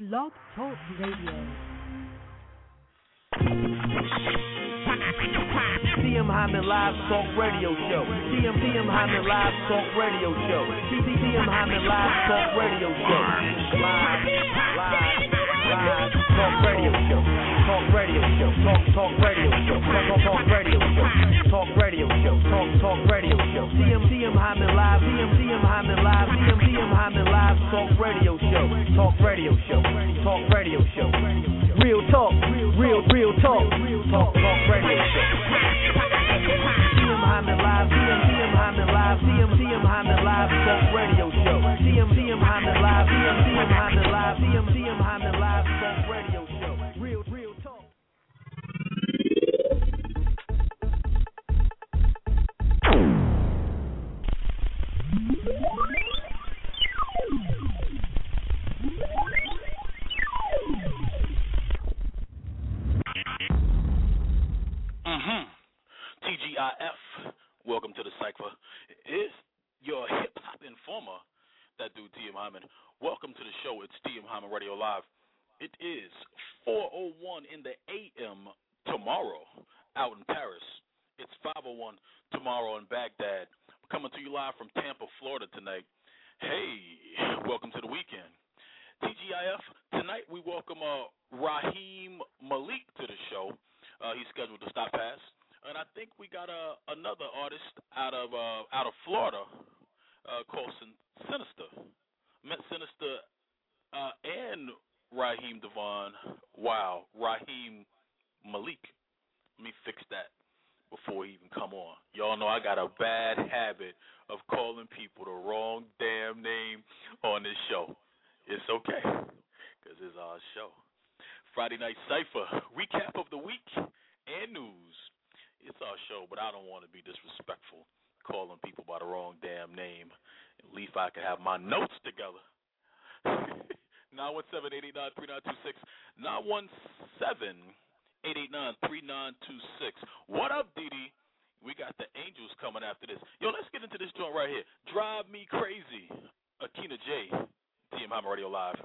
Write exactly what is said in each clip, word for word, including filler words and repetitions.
Blog Talk Radio. T M Hyman Live Talk Radio Show. T M T M Hyman Live Talk Radio Show. T M Hyman Live Talk Radio Show. Live, live, live Talk Radio Show. Talk Radio Show. Talk Talk Radio Show. Talk Talk Talk Radio Show. Talk Radio Show. Talk Talk Radio Show. T M T M Hyman Live. T M T M Hyman Live. T M T M Hyman Live Talk Radio Show. Talk Radio Show. Talk Radio Show. Real talk. Real real talk. Talk Talk Radio Show. T M Hyman Live, T M T M Hyman Live, T M T M Hyman Live Talk Radio Show. T M T M Hyman Live, T M T M Hyman Live, T M T M Hyman Live Talk Radio Show. Real, real talk. Mm-hmm. T G I F, welcome to the Cypher. It's your hip-hop informer, that dude T M Hyman. Welcome to the show. It's T M Hyman Radio Live. It is four oh one in the A M tomorrow out in Paris. It's five oh one tomorrow in Baghdad. I'm coming to you live from Tampa, Florida tonight. Hey, welcome to the weekend. T G I F, tonight we welcome uh, Raheem Malik to the show. Uh, he's scheduled to stop past. And I think we got uh, another artist out of uh, out of Florida uh, called Sin- Sinister. Met Sinister uh, and Raheem Devon. Wow, Raheem Malik. Let me fix that before he even come on. Y'all know I got a bad habit of calling people the wrong damn name on this show. It's okay, because it's our show. Friday Night Cypher, recap of the week and news. It's our show, but I don't want to be disrespectful calling people by the wrong damn name. At least I can have my notes together. nine one seven, eight eight nine, three nine two six. nine one seven, eight eight nine, three nine two six. What up, Didi? We got the Angels coming after this. Yo, let's get into this joint right here. Drive Me Crazy. Akina J. T M Hyman Radio Live.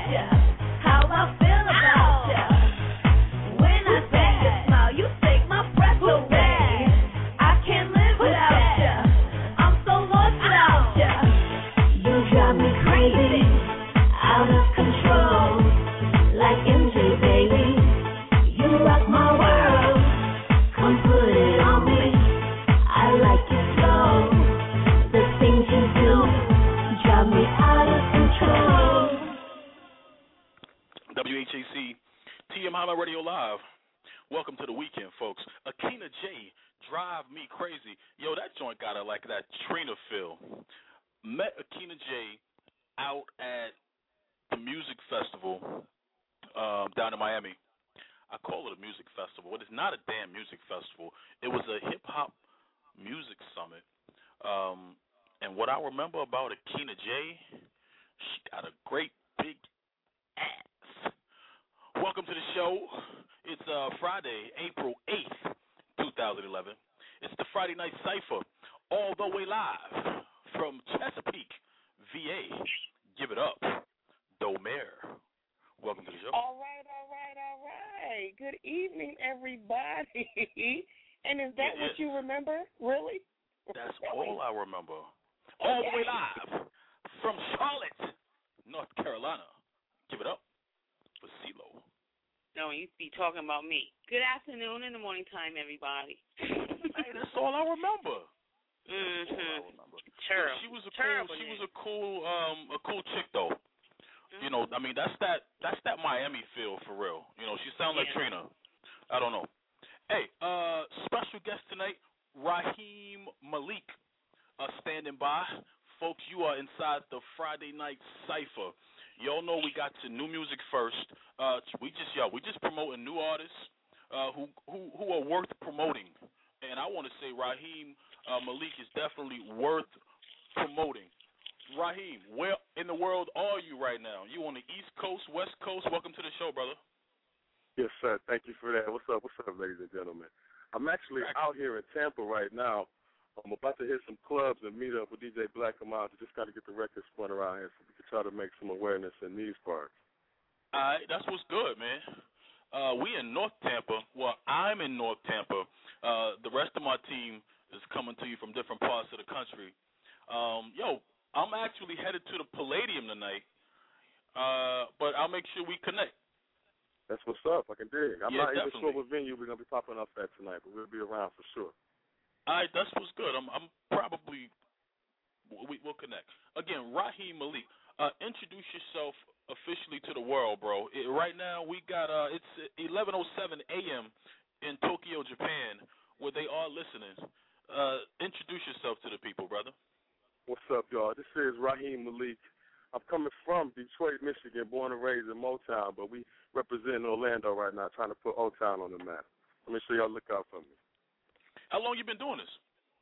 Take my crazy, out of control, like M J, baby. You rock my world, come put it on me. I like your flow, the things you do drive me out of control. W H A C, T M Hyman Radio Live. Welcome to the weekend, folks. Akina J, Drive Me Crazy. Yo, that joint got a, like that Trina feel. Met Akina J out at the music festival um, down in Miami. I call it a music festival. It is not a damn music festival. It was a hip-hop music summit. Um, and what I remember about Akina J, she got a great big ass. Welcome to the show. It's uh, Friday, April eighth, twenty eleven. It's the Friday Night Cypher, all the way live from Chesapeake, V A. Give it up, Domare. Welcome to the show. All right, all right, all right. Good evening, everybody. And is that Yeah, what yeah. you remember? Really? That's really? all I remember. All the way Okay. live from Charlotte, North Carolina. Give it up for CeeLo. No, you be talking about me. Good afternoon in the morning time, everybody. Hey, that's all I remember. That's all I Mm-hmm. remember. Terrible. She was a Terrible cool. She name. was a cool. Um, a cool chick though. Mm-hmm. You know, I mean, that's that. That's that Miami feel for real. You know, she sounds like Yeah. Trina. I don't know. Hey, uh, special guest tonight, Raheem Malik, uh, standing by. Folks, you are inside the Friday Night Cypher. Y'all know we got to new music first. Uh, we just yo, we just promoting new artists uh, who who who are worth promoting. And I want to say Raheem uh, Malik is definitely worth promoting. Raheem, where in the world are you right now? You on the East Coast, West Coast? Welcome to the show, brother. Yes, sir. Thank you for that. What's up? What's up, ladies and gentlemen? I'm actually out here in Tampa right now. I'm about to hit some clubs and meet up with D J Black Amount to just kind of get the record spun around here so we can try to make some awareness in these parts. All right, that's what's good, man. Uh, we in North Tampa. Well, I'm in North Tampa. Uh, the rest of my team is coming to you from different parts of the country. Um, yo, I'm actually headed to the Palladium tonight, uh, but I'll make sure we connect. That's what's up. I can dig. I'm Yeah, not even definitely. sure what venue we're going to be popping up at tonight, but we'll be around for sure. All right, that's what's good. I'm, I'm probably we, we'll connect again. Raheem Malik, uh, introduce yourself officially to the world, bro. It, right now we got uh, it's eleven oh seven a.m. in Tokyo, Japan, where they are listening. Uh, introduce yourself to the people, brother. What's up, y'all? This is Raheem Malik. I'm coming from Detroit, Michigan, born and raised in Motown, but we represent Orlando right now, trying to put O-Town on the map. Let me sure y'all look out for me. How long you been doing this?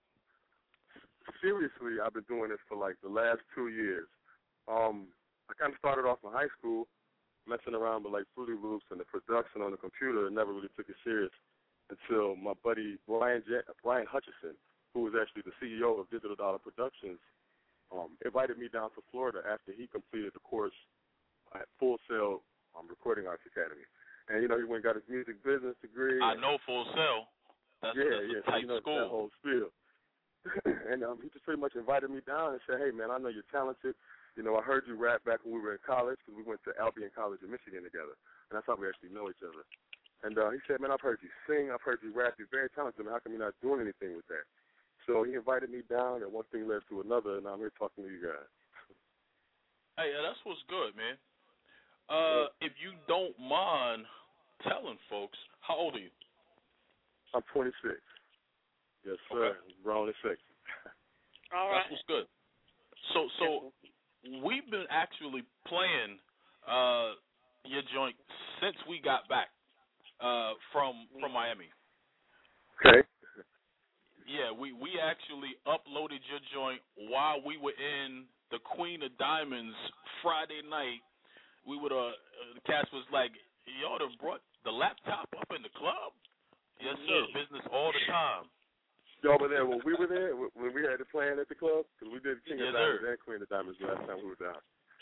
Seriously, I've been doing this for like the last two years. Um, I kind of started off in high school messing around with like Fruity Loops and the production on the computer and never really took it serious until my buddy Brian J- Brian Hutchison, who was actually the C E O of Digital Dollar Productions, um, invited me down to Florida after he completed the course at Full Sail um, Recording Arts Academy. And, you know, he went and got his music business degree. I know Full Sail. That's, yeah, that's yeah, a tight so, you know, school. that whole spiel. and um, he just pretty much invited me down and said, hey, man, I know you're talented. You know, I heard you rap back when we were in college because we went to Albion College in Michigan together. And that's how we actually know each other. And uh, he said, man, I've heard you sing. I've heard you rap. You're very talented. Man, how come you're not doing anything with that? So he invited me down, and one thing led to another, and I'm here talking to you guys. Hey, uh, that's what's good, man. Uh, yeah. If you don't mind telling folks, how old are you? I'm twenty-six. Yes, sir. Okay. Grown and sexy. All right. That's what's good. So, so we've been actually playing uh, your joint since we got back uh, from from Miami. Okay. Yeah, we, we actually uploaded your joint while we were in the Queen of Diamonds Friday night. We would uh, the cast was like, y'all done brought the laptop up in the club? Yes, sir. Yeah. Business all the time. Y'all were there when we were there, when we had it playing at the club? Because we did King Yes, of Diamonds sir. and Queen of Diamonds last time we were down.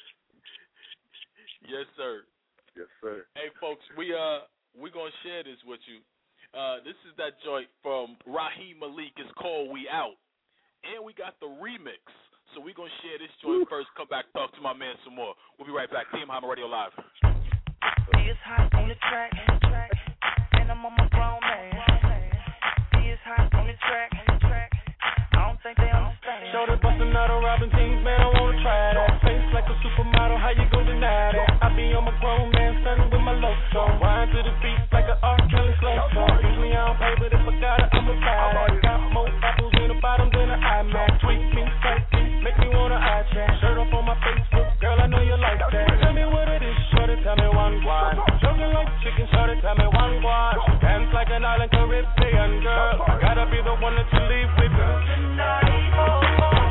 Yes, sir. Yes, sir. Hey, folks, we uh we gonna share this with you. Uh, this is that joint from Raheem Malik. It's called "We Out," and we got the remix. So we're going to share this joint first, come back, talk to my man some more. We'll be right back. Team Hyman Radio Live. It's hot on the track, and I'm on my grown man. It's hot on the track, I don't think they understand. Shorty bustin' out of Robin jeans, man, I wanna try that. Face like a supermodel, how you gon' deny that? I be on my grown man, standing with my low song. Wine to the beat like a R. Kelly slow song. Usually I don't pay, but if I got it, I'ma buy it. Got more apples in the bottom than an iMac. Tweak me, sight me, make me wanna eye check. Shirt up on my Facebook, girl, I know you like that. Tell me what it is, shorty, tell me one wine. Joking like chicken, shorty, tell me one wine. Dance like an island Caribbean girl. I gotta be the one that you leave with tonight. Oh, oh, oh.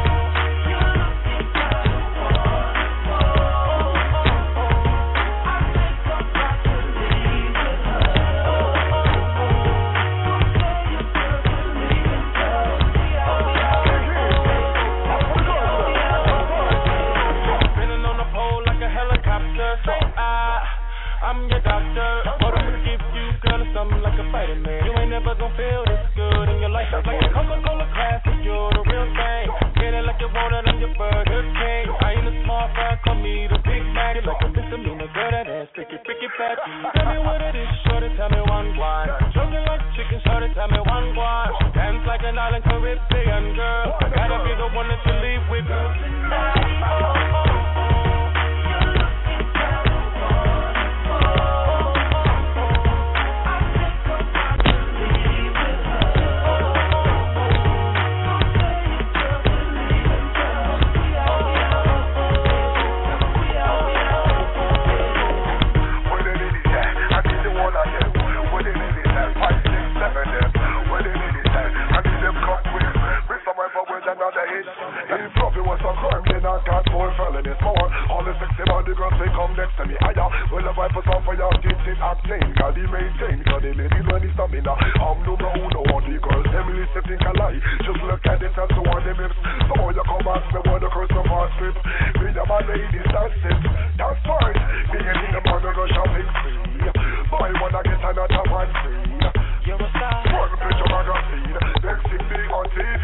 I'm your doctor, but I'ma give you, girl, something like a vitamin. You ain't never gonna feel this good in your life. Like a Coca-Cola classic, you're the real thing. Get it like you want it on your Burger King. I ain't a small fry, call me the Big Mac. Like a misdemeanor, girl, that ass, pick it, pick it back. Tell me what it is, shorty, tell me one wine. Choking like chicken, shorty, tell me one wine. Dance like an island Caribbean girl. I gotta be the one that you leave with. Tonight, oh, oh, oh. He probably was a crime, then I got more felonies more. All the sexy body girls, they come next to me higher. Well, the vibe was off for your kids in octane. Cause he maintain, cause the ladies when he stamina. I'm number uno on the girls, them listen think I lie. Just look at it and so on them hips. So you come ask me what the curse of our script. Me and my ladies, that's it, that's right. Me and in the morning go shopping free. Boy, wanna get another one free. You're a star. One picture magazine, next thing be on T V.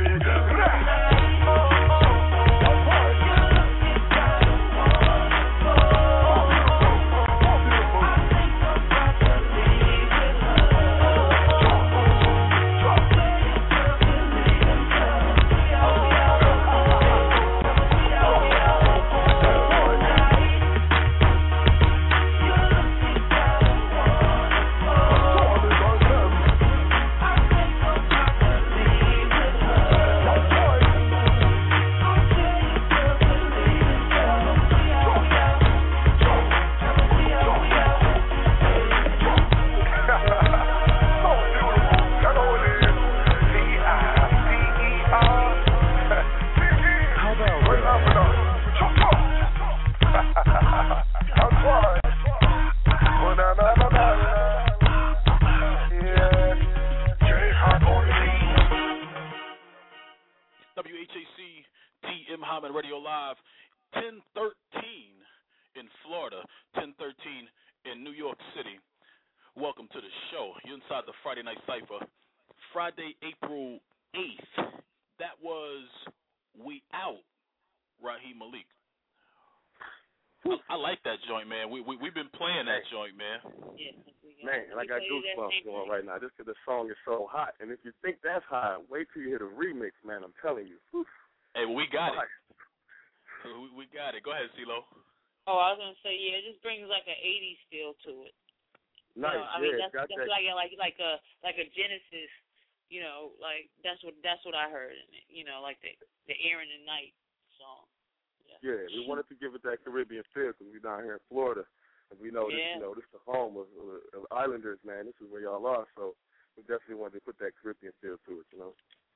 Right now, just because the song is so hot, and if you think that's hot, wait till you hear the remix, man. I'm telling you. Whew. Hey, well, we got it. We, we got it. Go ahead, CeeLo. Oh, I was gonna say, yeah, it just brings like an eighties feel to it. Nice. You know, I yeah, mean, that's, got that's that. like like like a like a Genesis. You know, like that's what that's what I heard in it. You know, like the the Aaron and Knight song. Yeah. Yeah, we wanted to give it that Caribbean feel because we're down here in Florida. We know this, yeah. you know, this is the home of, of Islanders, man. This is where y'all are, so we definitely wanted to put that Caribbean feel to it, you know.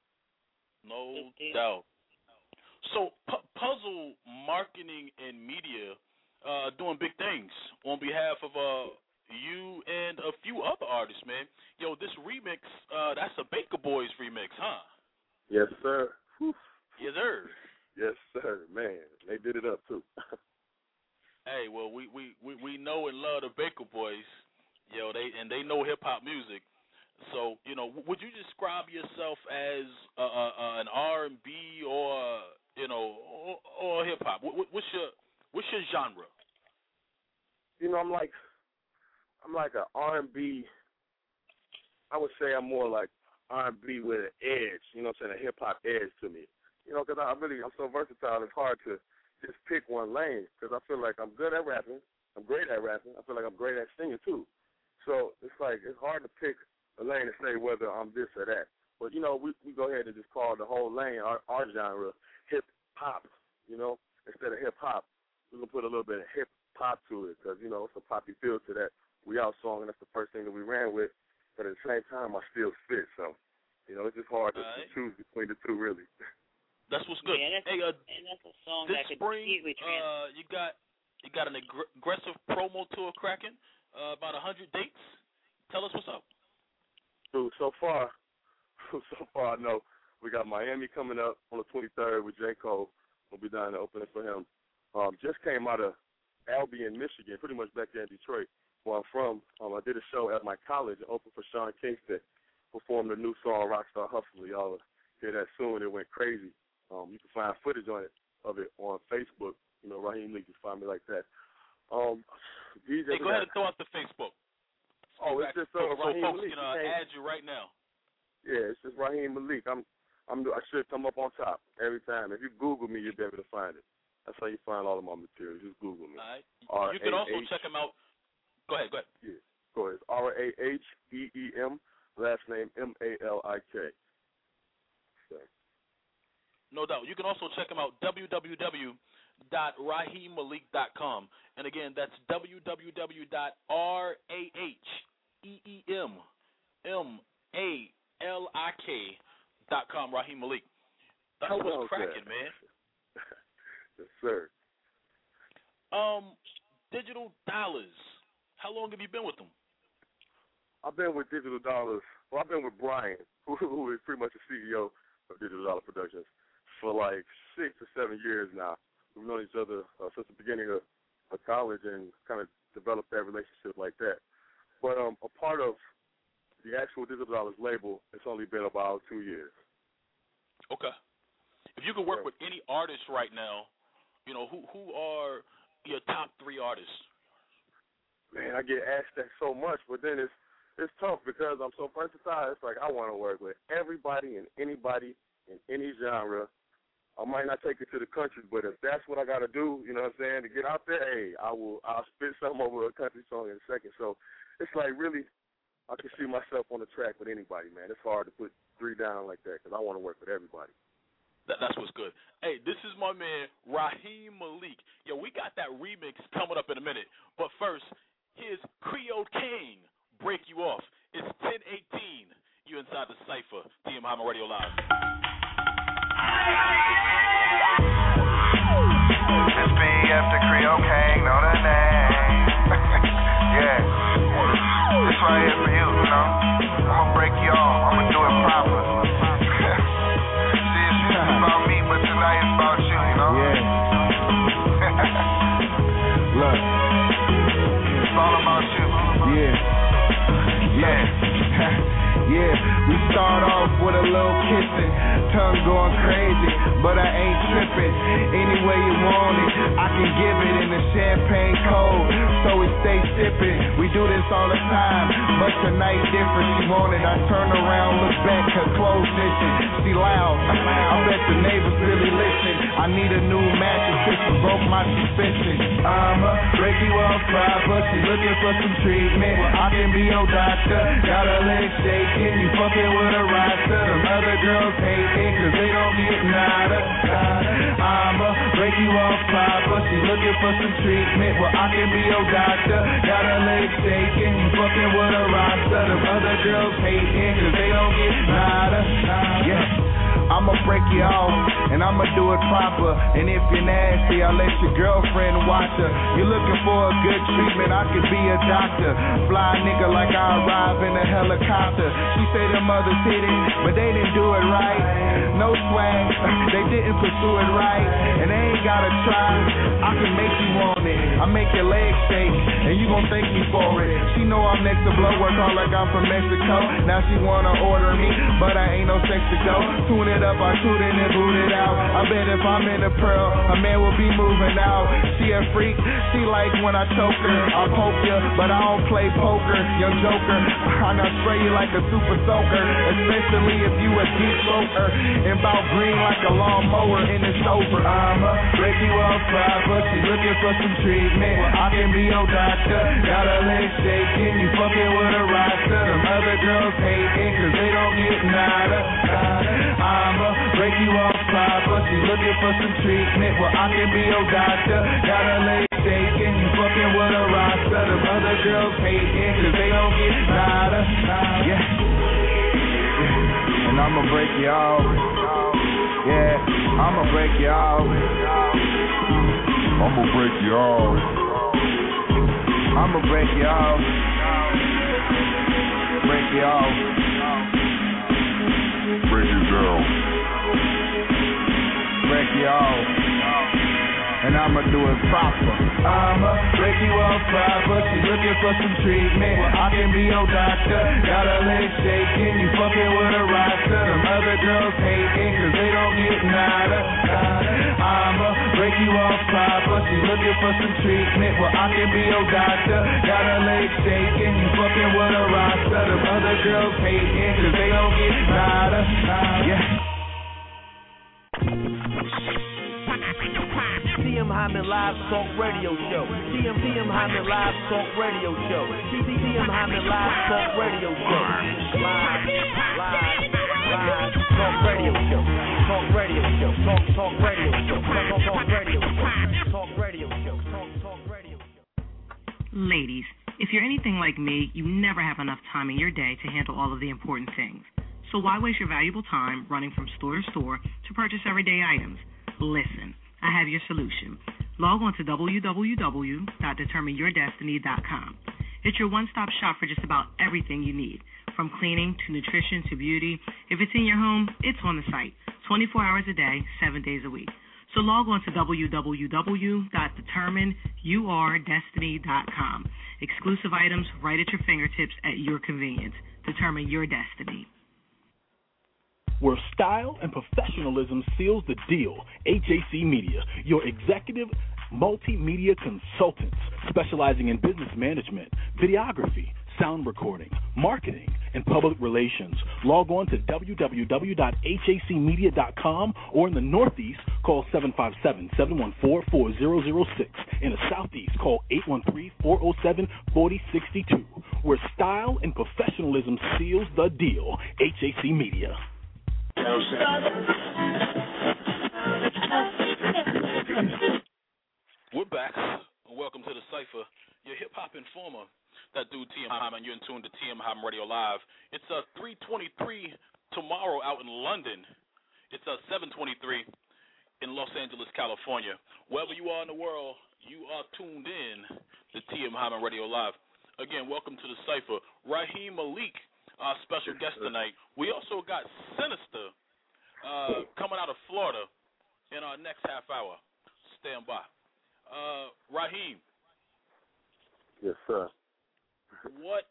No doubt. So, P- Puzzle Marketing and Media uh, doing big things on behalf of uh, you and a few other artists, man. Yo, this remix, uh, that's a Baker Boys remix, huh? Yes, sir. Whew. Yes, sir. Yes, sir, man. They did it up, too. Hey, well, we, we, we, we know and love the Baker Boys, yo, they and they know hip-hop music. So, you know, would you describe yourself as uh, uh, an R and B or you know, or, or hip hop? What, what's your what's your genre? You know, I'm like I'm like a R and B. I would say I'm more like R and B with an edge. You know what I'm saying? A hip hop edge to me. You know, because I really I'm so versatile. It's hard to just pick one lane because I feel like I'm good at rapping. I'm great at rapping. I feel like I'm great at singing too. So it's like it's hard to pick a lane and say whether I'm this or that. But you know, we we go ahead and just call the whole lane our, our genre hip hop. You know, instead of hip hop, we're gonna put a little bit of hip hop to it because you know it's a poppy feel to that We Out song, and that's the first thing that we ran with. But at the same time, I still spit. So you know, it's just hard to, right. to choose between the two, really. That's what's good. Yeah, that's, hey, uh, and that's a song this that could spring, easily trans. uh, you got you got an ag- aggressive promo tour cracking. Uh, about a hundred dates. Tell us what's up. Dude, so far, so far I know we got Miami coming up on the twenty-third with J. Cole. We'll be down there opening for him. Um, just came out of Albion, Michigan, pretty much back there in Detroit, where I'm from. Um, I did a show at my college, opened for Sean Kingston, performed the new song Rockstar Hustler. Y'all will hear that soon. It went crazy. Um, you can find footage on it of it on Facebook. You know, Raheem Lee, you can find me like that. Um, D J hey, go ahead and throw out the Facebook. Oh, it's just uh, so, so Raheem folks Malik. can uh, add you right now. Yeah, it's just Raheem Malik. I'm, I'm, I should come up on top every time. If you Google me, you'll be able to find it. That's how you find all of my material. Just Google me. All right. You can also check him out. Go ahead, go ahead. Yeah, go ahead. R A H E E M, last name M A L I K. So. No doubt. You can also check him out, w w w dot raheem malik dot com. And again, that's w w w dot r a h e e m m a l i k dot com, Raheem Malik. That's How what's was cracking, that? man. Yes, sir. Um, Digital Dollars. How long have you been with them? I've been with Digital Dollars. Well, I've been with Brian, who, who is pretty much the C E O of Digital Dollar Productions, for like six or seven years now. We've known each other uh, since the beginning of, of college and kind of developed that relationship like that. But um, a part of the actual Digital Dollars label, it's only been about two years. Okay. If you could work with any artist right now, you know, who who are your top three artists? Man, I get asked that so much, but then it's it's tough because I'm so versatile. It's like I want to work with everybody and anybody in any genre. I might not take it to the country, but if that's what I got to do, you know what I'm saying, to get out there, hey, I will, I'll spit something over a country song in a second. So it's like really, I can see myself on the track with anybody, man. It's hard to put three down like that because I want to work with everybody. That, that's what's good. Hey, this is my man, Raheem Malik. Yo, we got that remix coming up in a minute. But first, here's Creole King, Break You Off. It's ten eighteen. You inside the Cypher, T M Hyman Radio Live. S B F the Creole King, know the name. Yeah. This right here for you, you know. I'ma break you off. I'ma do it proper. See, it's about me, but tonight it's about you, you know? Yeah. Look. It's all about you. Yeah. Yeah. Yeah. We start off with a little kissing. Tongue going crazy, but I ain't tripping. Any way you want it, I can give it in the champagne cold, so we stay sipping. We do this all the time, but tonight different. She want it, I turn around, look back, her clothes missing. She loud, I bet the neighbors really listen. I need a new mattress, Kristen broke my suspension. I'ma break you off proper, she looking for some treatment. I can be your doctor, got her legs shaking. You fucking with a roster, them other girls hating, cause they don't get nada. I'ma break you off proper, she looking for some treatment. Well, I can be your doctor, got her legs shaking. You fucking with a roster, them other girls hating, cause they don't get nada. Yeah. I'ma break you off, and I'ma do it proper. And if you're nasty, I'll let your girlfriend watch her. You're looking for a good treatment, I could be a doctor. Fly nigga like I arrive in a helicopter. She say them others hit it, but they didn't do it right. No swag, they didn't pursue it right. And they ain't gotta try, I can make you want it. I I make your legs shake, and you gon' thank me for it. She know I'm next to blow, work hard like I'm from Mexico. Now she wanna order me, but I ain't no sex to go. Tune it up, I shoot it and boot it out. I bet if I'm in a pearl, a man will be moving out. She a freak, she like when I choke her. I poke ya, but I don't play poker. Young joker, I not spray you like a super soaker, especially if you a deep smoker. And bout green like a lawnmower and it's over. I'ma break you off proper. She looking for some treatment. I can be your doctor. Got her legs shaking. You fucking with a roster. Them other girls hating cause they don't get nada. I'ma break you off proper. She looking for some treatment. Well, I can be your doctor. Got her legs shaking. You fucking with a roster. Them other girls hating cause they don't get nada. Yeah. And I'ma break you off. Yeah, I'ma break you off. I'ma break you off. I'ma break you off. Break you off. Break you down. Break you off. And I'ma do it proper. I'ma break you off proper. She looking for some treatment. I can be your doctor. Got her legs shaking. You fucking with a roster. Them other girls hating cause they don't get nada. I'ma break you off proper. She looking for some treatment. Well, I can be your doctor. Got her legs shaking. You fucking with a roster. Them other girls hating cause they don't get nada. Yeah. T M Hyman Live Talk Radio Show. T M T M Hyman Live Talk Radio Show. T M Hyman Live Talk Radio Show. Live, live, live Talk Radio Show. Talk Radio Show. Talk Talk Radio Show. Talk Talk Radio Show. Talk Radio Show. Talk Talk Radio Show. Ladies, if you're anything like me, you never have enough time in your day to handle all of the important things. So why waste your valuable time running from store to store to purchase everyday items? Listen. I have your solution. Log on to w w w dot determine your destiny dot com. It's your one-stop shop for just about everything you need, from cleaning to nutrition to beauty. If it's in your home, it's on the site, twenty-four hours a day, seven days a week. So log on to w w w dot determine your destiny dot com. Exclusive items right at your fingertips at your convenience. Determine your destiny. Where style and professionalism seals the deal, H A C Media, your executive multimedia consultants specializing in business management, videography, sound recording, marketing, and public relations. Log on to w w w dot h a c media dot com or in the Northeast, call seven five seven, seven one four, four zero zero six. In the Southeast, call eight one three, four zero seven, four zero six two. Where style and professionalism seals the deal, H A C Media. We're back. Welcome to the Cypher, your hip-hop informer. That dude T M Hyman, you're in tune to T M Hyman Radio Live. It's uh, three twenty-three tomorrow out in London. It's uh, seven twenty-three in Los Angeles, California. Wherever you are in the world, you are tuned in to T M Hyman Radio Live. Again, welcome to the Cypher. Raheem Malik, our special guest tonight. We also got Sinister uh, coming out of Florida in our next half hour. Stand by. Uh, Raheem. Yes, sir. What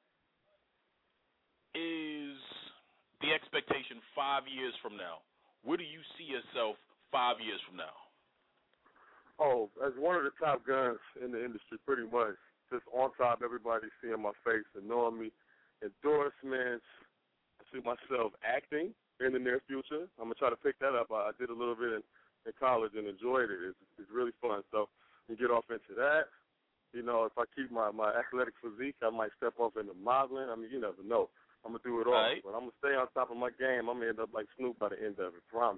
is the expectation five years from now? Where do you see yourself five years from now? Oh, as one of the top guns in the industry, pretty much. Just on top, everybody seeing my face and knowing me. Endorsements. I see myself acting in the near future. I'm going to try to pick that up. I, I did a little bit in, in college and enjoyed it. It's, it's really fun. So we get off into that. You know, if I keep my, my athletic physique, I might step off into modeling. I mean, you never know. I'm going to do it all. Right. But I'm going to stay on top of my game. I'm going to end up like Snoop by the end of it. Promise.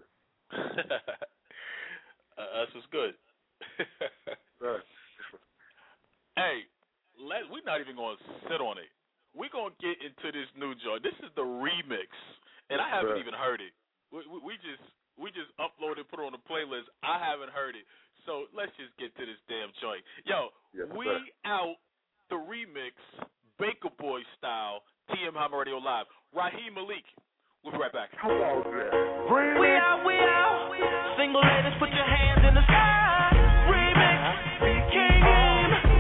uh, that's what's good. Right. Hey, let, we're not even going to sit on it. We're going to get into this new joint. This is the remix, and I haven't right. even heard it. We, we, we just we just uploaded, put it on the playlist. I haven't heard it. So let's just get to this damn joint. Yo, yes, we sir. out the remix, Baker Boy style, T M Hyman Radio Live. Raheem Malik. We'll be right back. We out, we out. Single ladies, put your hands in the sky. Remix, came in.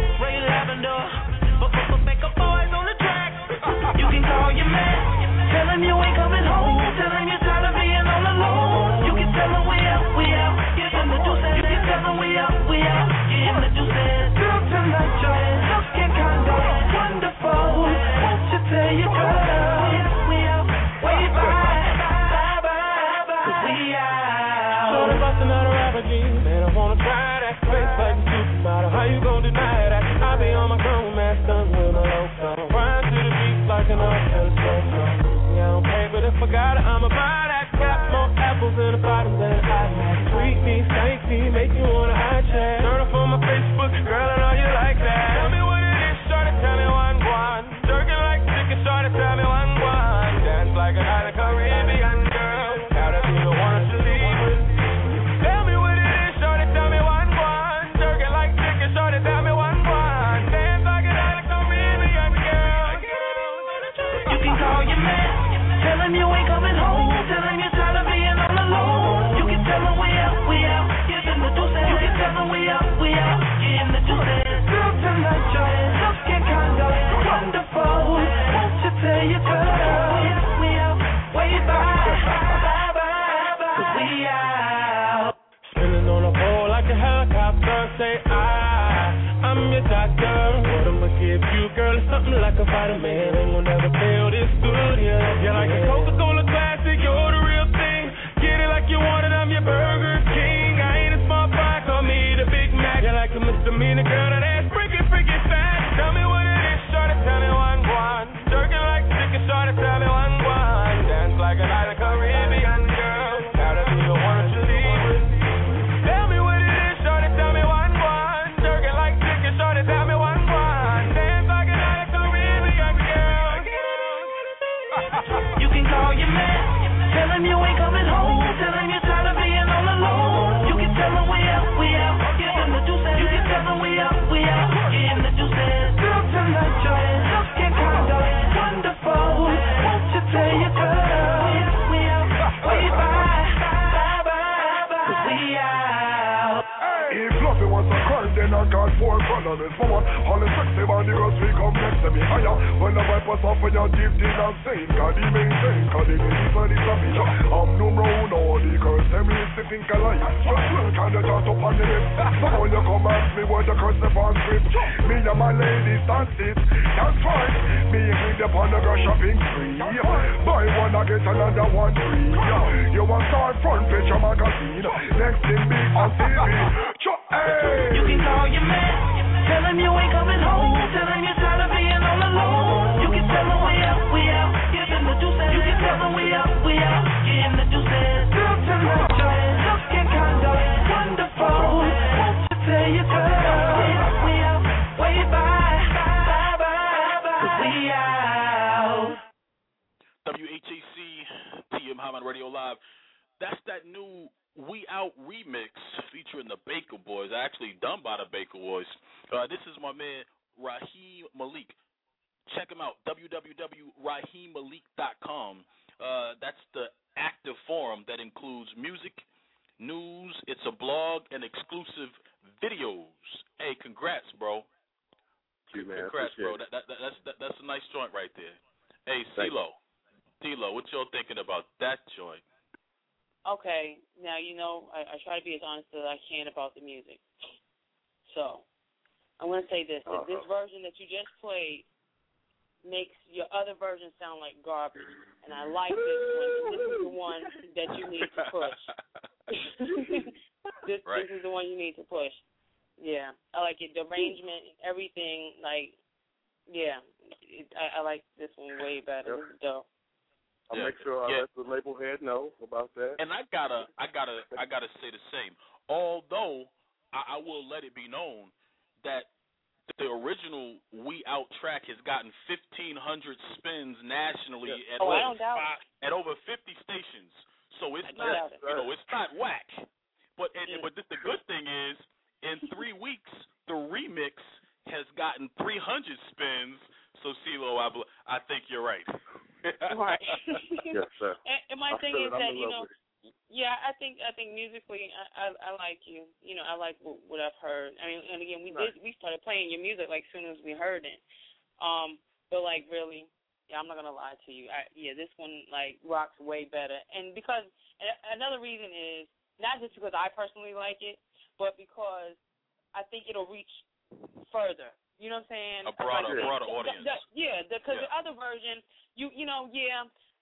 matter how you gon' deny that. I be on my grown man, stuck with my loco. Rhyme to the beat like an old so. Yeah, I don't pay, but if I got it, I'ma buy that. Got more apples in the bottom than I have. Treat me, thank me, make you wanna eye check. Turn up on my Facebook, girl, I know you like that. Tell me what it is, shorty, tell me one one. Jerking like chicken, shorty, tell me one one. Dance like a night of Caribbean girl. Gotta be the one to leave with. Tell me what it is, shorty, tell me one one. Jerking like chicken, shorty, tell me one one. Dance like a night of Caribbean girl. You can call your man, tell him you ain't coming home. Tell him you're tired of being all alone. You can tell him we out, we out, give him the deuces. You can tell him we out, we out, give him the deuces. Girl, tonight you're looking kind of wonderful. Won't you tell your girl we out, way by, bye, bye, bye, 'cause we out. Spinning on a pole like a helicopter. Say I, I'm your doctor. What I'ma give you, girl, is something like a vitamin. Ain't gonna never fail this good, yeah. You're like a Coca-Cola classic, you're the real thing. Get it like you want it, I'm your Burger King. I ain't a small fry, call me the Big Mac. You're like a misdemeanor, girl, that ass freaky, freaky fat. Tell me what it is, shorty, tell me one, one. Jerking like chicken, shorty, tell me one, one. Dance like a night of Caribbean girl. Gotta be the one to leave with. Tell me what it is, shorty, tell me one, one. Jerking like chicken, shorty, tell me one, one. Dance like a night of Caribbean girl. You can call your man, tell him you ain't coming home. Tell him you're tired of being all alone. You can tell him we out, we out, give him the deuces. You can tell him we out, we out, give him the deuces. Girl, tonight you're looking kind of wonderful. Won't you tell your girl we out, way by, bye, bye, bye, 'cause we out. If Fluffy wants a crime, then I got four brothers for one. All the sexy body girls we come next to me higher. When I wipe us off when you're gifted and sane, God he maintain, cause the ladies are the Fluffy. I'm numero uno, the girls them is the think alike. Just look and you just up on the lip. So when you come ask me what the curse the on script, me and my ladies dance it. That's right, me and clean up on the girl shopping spree. Buy one I get another one free. You want start front page of magazine, next thing big on T V. Hey. You can call your man, tell him you ain't coming home. Tell him you're tired of being all alone. You can tell him we out, we out, give him the deuces. You can tell him we out, we out, give him the deuces. Girl, tonight you're looking kind of wonderful. Won't you tell your girl we out, way by, bye, bye, bye, 'cause we out. W H A C, T M Hyman Radio Live. That's that new We Out remix featuring the Baker Boys, actually done by the Baker Boys. Uh, this is my man, Raheem Malik. Check him out, w w w dot raheem malik dot com. Uh, that's the active forum that includes music, news, it's a blog, and exclusive videos. Hey, congrats, bro. Thank you, man. Congrats, bro. Appreciate it. That, that, that's, that, that's a nice joint right there. Hey, Thank CeeLo. CeeLo, what y'all thinking about that joint? Okay, now you know I, I try to be as honest as I can about the music. So I'm gonna say this: uh-huh. this version that you just played makes your other version sound like garbage, and I like this one. This is the one that you need to push. this right. this is the one you need to push. Yeah, I like it. The arrangement, everything, like, yeah, it, I, I like this one way better. Yep. This is dope. I'll Yeah. make sure I Yeah. let the label head know about that. And I gotta, I gotta, I gotta say the same. Although I, I will let it be known that the original We Out track has gotten fifteen hundred spins nationally Yeah. at, Oh, I over don't doubt five, at over fifty stations. So it's I don't doubt not, it. you know, it's not whack. But and, Yeah. but this, the good thing is, in three weeks, the remix has gotten three hundred spins. So CeeLo, I, bl- I think you're right. Right. Yes, sir. And, and my I thing feel is it. I'm that in you love know, with it. yeah, I think I think musically, I, I I like you. You know, I like what, what I've heard. I mean, and again, we Nice. did we started playing your music like soon as we heard it. Um, but like really, yeah, I'm not gonna lie to you. I, yeah, this one like rocks way better. And because and another reason is not just because I personally like it, but because I think it'll reach further. You know what I'm saying? A broader, like, broader the, audience. The, the, yeah, because the, Yeah. the other version, you you know, yeah,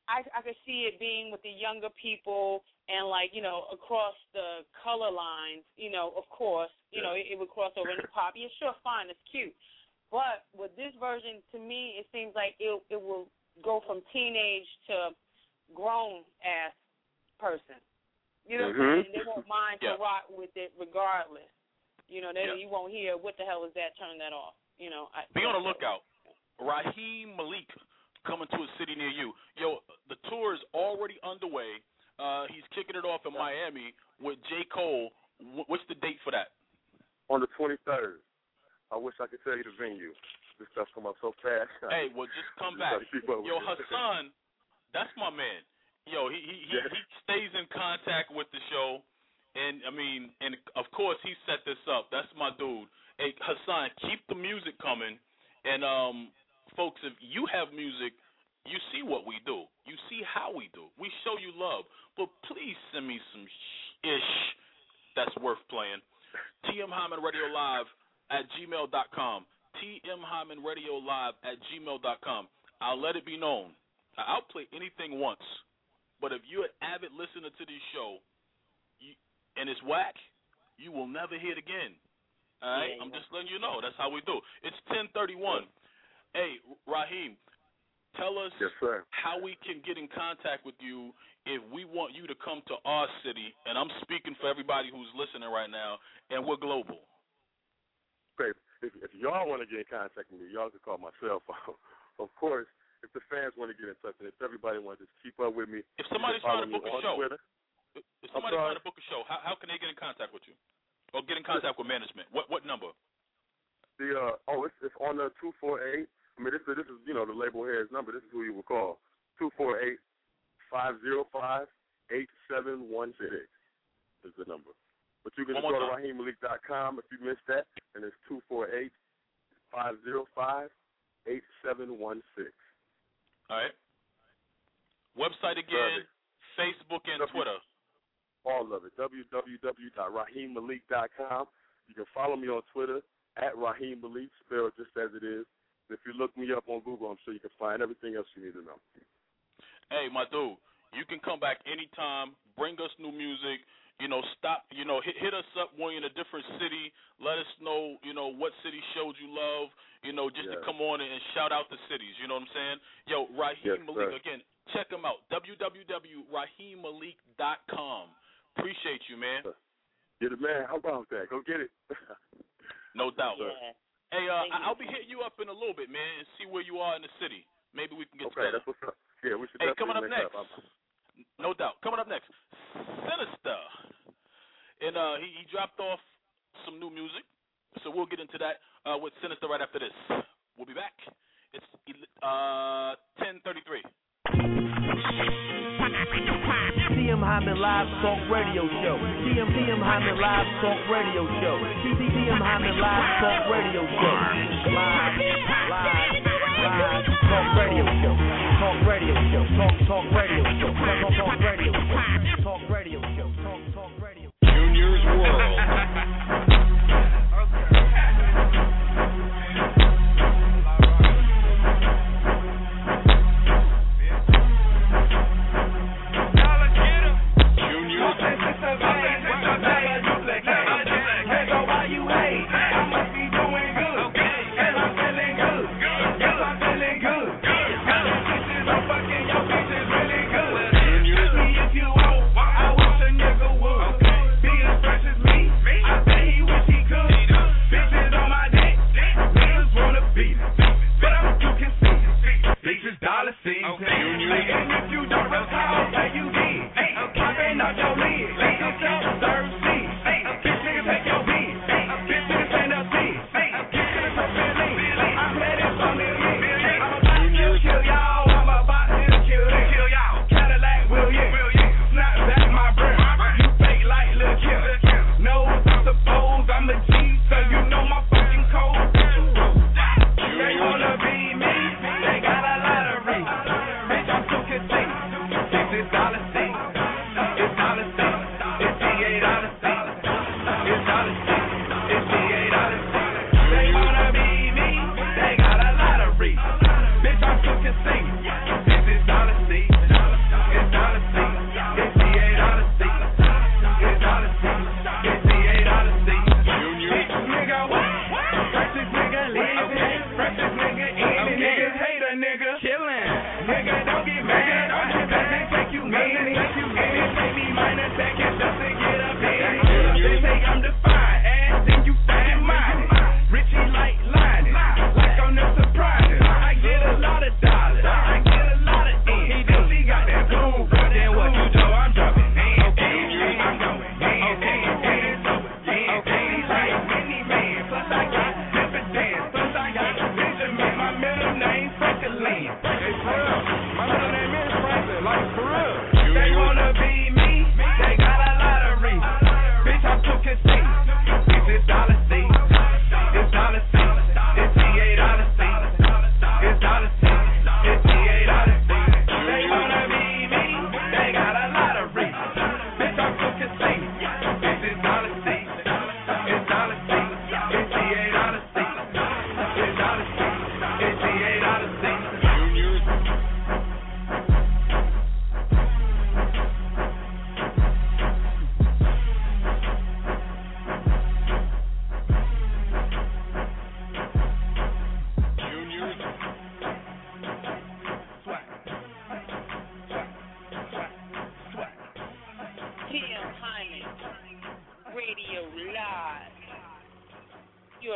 I I could see it being with the younger people and like you know across the color lines. You know, of course, you yeah. know it, it would cross over into pop. Yeah, sure, fine, it's cute. But with this version, to me, it seems like it it will go from teenage to grown ass person. You know, mm-hmm. what I'm saying? They won't mind yeah. to rock with it regardless. You know, they, yeah. you won't hear what the hell is that. Turn that off. You know, I, be on the lookout. Raheem Malik coming to a city near you. Yo, the tour is already underway. Uh, he's kicking it off in yeah. Miami with J. Cole. W- what's the date for that? On the twenty-third. I wish I could tell you the venue. This stuff come up so fast. Hey, well, just come back. Yo, Hassan, that's my man. Yo, he he, yeah. he he stays in contact with the show, and I mean, and of course he set this up. That's my dude. Hey, Hassan, keep the music coming, and um, folks, if you have music, you see what we do. You see how we do. We show you love, but please send me some sh- ish that's worth playing. T M Hyman Radio Live at gmail dot com. T M Hyman Radio Live at gmail dot com. I'll let it be known. I'll play anything once. But if you're an avid listener to this show you, and it's whack, you will never hear it again. All right? Yeah, I'm just letting you know. That's how we do. It's ten thirty-one. Hey, Raheem, tell us yes, sir. how we can get in contact with you if we want you to come to our city. And I'm speaking for everybody who's listening right now, and we're global. Great. If, if y'all want to get in contact with me, y'all can call my cell phone. Of course, if the fans want to get in touch, and if everybody wants to keep up with me, if somebody's trying to book a show, Twitter. if somebody's trying to book a show, how, how can they get in contact with you, or get in contact with management? What what number? The uh oh, it's, it's on the two four eight. I mean, this this is you know the label head's number. This is who you will call two four eight five zero five eight seven one six is the number. But you can just go to Raheem Malik dot com if you missed that, and it's two four eight five zero five eight seven one six. All right. Website again, Facebook and w- Twitter. All of it. w w w dot raheem malik dot com. You can follow me on Twitter at Raheem Malik, spelled just as it is. If you look me up on Google, I'm sure you can find everything else you need to know. Hey, my dude, you can come back anytime. Bring us new music. You know, stop, you know, hit, hit us up when you're in a different city. Let us know, you know, what city shows you love, you know, just yes. to come on and shout out the cities. You know what I'm saying? Yo, Raheem yes, Malik, sir. again, check him out, w w w dot raheem malik dot com. Appreciate you, man. Get it, man. How about that? Go get it. No doubt. Yeah. Hey, uh, I'll be hitting you up in a little bit, man, and see where you are in the city. Maybe we can get okay, together. That's what's up. Yeah, we should hey, definitely coming up link next. Up. No doubt. Coming up next, Sinister. And uh, he, he dropped off some new music, so we'll get into that uh, with Sinister right after this. We'll be back. It's uh, ten thirty-three. T M Hyman Live Talk Radio Show. T M T M Hyman Live Talk Radio Show. T M Hyman Live Talk Radio Show. Live, live, live Talk Radio Show. Talk Radio Show. Talk Talk Radio Show. Talk Talk Radio Show. Talk Radio Show. Talk Talk Radio. Junior's World. Really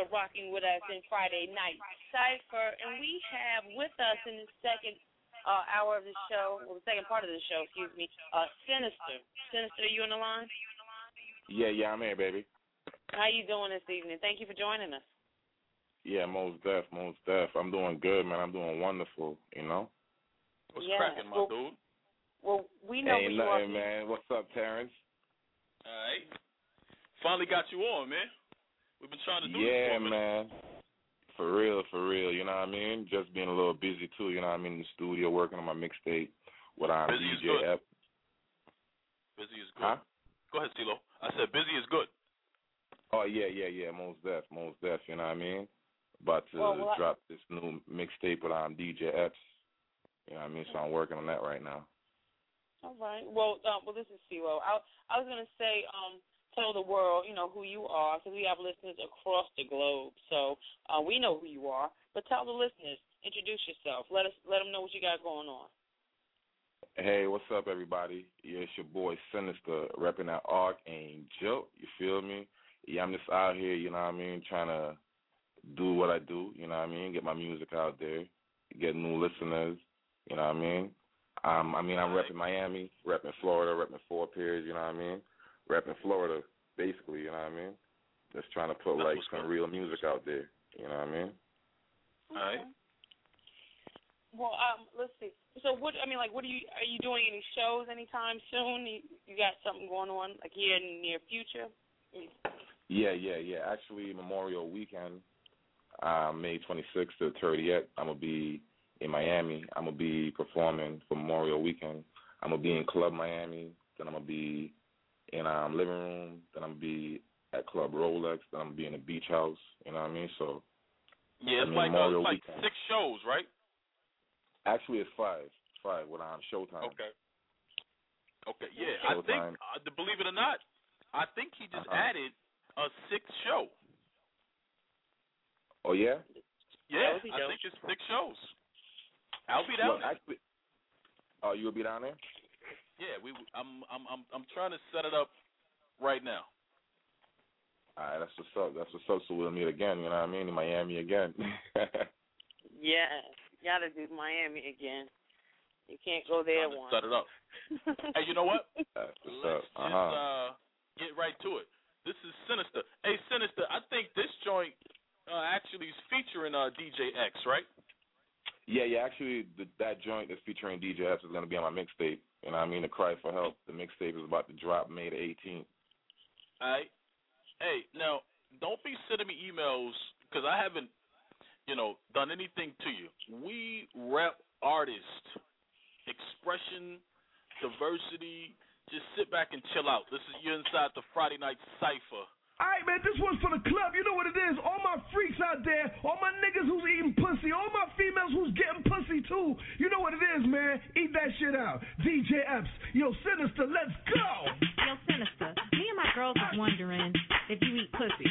rocking with us in Friday Night Cypher, and we have with us in the second uh, hour of the show, well, the second part of the show, excuse me, uh, Sinister. Sinister, are you on the line? Yeah, yeah, I'm here, baby. How you doing this evening? Thank you for joining us. Yeah, most def, most def. I'm doing good, man. I'm doing wonderful, you know? What's yeah. cracking, my well, dude? Well, we know Ain't who you are. nothing, man. What's up, Terrence? All right. Finally got you on, man. We've been trying to do yeah, this for a minute. man. For real, for real. You know what I mean? Just being a little busy, too. You know what I mean? In the studio working on my mixtape with um, Busy D is J good. Ep. Busy is good. Huh? Go ahead, CeeLo. I said busy is good. Oh, yeah, yeah, yeah. Most def, most def. You know what I mean? About to well, well, drop this new mixtape with um, D J Ep. You know what I mean? So I'm working on that right now. All right. Well, uh, well, this is CeeLo. I, I was going to say, um, tell the world, you know, who you are, because we have listeners across the globe. So uh, we know who you are. But tell the listeners, introduce yourself. Let us, let them know what you got going on. Hey, what's up, everybody? Yeah, it's your boy Sinister, repping that Archangel. You feel me? Yeah, I'm just out here, you know what I mean, trying to do what I do, you know what I mean, get my music out there, get new listeners, you know what I mean? Um, I mean, I'm repping Miami, repping Florida, repping Fort Pierce, you know what I mean? Repping Florida, basically, you know what I mean? Just trying to put, like, some real music out there, you know what I mean? All right. Well, um, let's see. So, what, I mean, like, what are you, are you doing any shows anytime soon? You, you got something going on, like, here in the near future? Yeah, yeah, yeah. Actually, Memorial Weekend, uh, May twenty-sixth to thirtieth, I'm going to be in Miami. I'm going to be performing for Memorial Weekend. I'm going to be in Club Miami. Then I'm going to be in um, Living Room. Then I'm going to be at Club Rolex. Then I'm going to be in the Beach House. You know what I mean? So, yeah, it's I mean, like, uh, it's like Weekend. six shows, right? Actually, it's five. Five with um, Showtime. Okay. Okay, yeah. Showtime. I think, uh, believe it or not, I think he just uh-huh. added a sixth show. Oh, yeah? Yeah, I dope. think it's six shows. I'll be down well, there. Actually, oh, you'll be down there? Yeah, we. I'm. I'm. I'm. I'm trying to set it up right now. All right, that's what's up. That's what's up. So we'll meet again. You know what I mean? In Miami again. Yes, gotta do Miami again. You can't go there once. Set it up. Hey, you know what? That's what's Let's up. Uh-huh. just uh, get right to it. This is Sinister. Hey, Sinister. I think this joint uh, actually is featuring uh, D J X, right? Yeah, yeah. Actually, the, that joint that's featuring D J X is going to be on my mixtape. You know what I mean? The Cry for Help. The mixtape is about to drop May the eighteenth. All right. Hey, now, don't be sending me emails because I haven't, you know, done anything to you. We rep artists, expression, diversity. Just sit back and chill out. This is you inside the Friday Night Cypher. All right, man, this one's for the club. You know what it is. All my freaks out there, all my niggas who's eating pussy, all my females who's getting pussy, too. You know what it is, man. Eat that shit out. D J Epps. Yo, Sinister, let's go. Yo, Sinister, me and my girls was wondering if you eat pussy.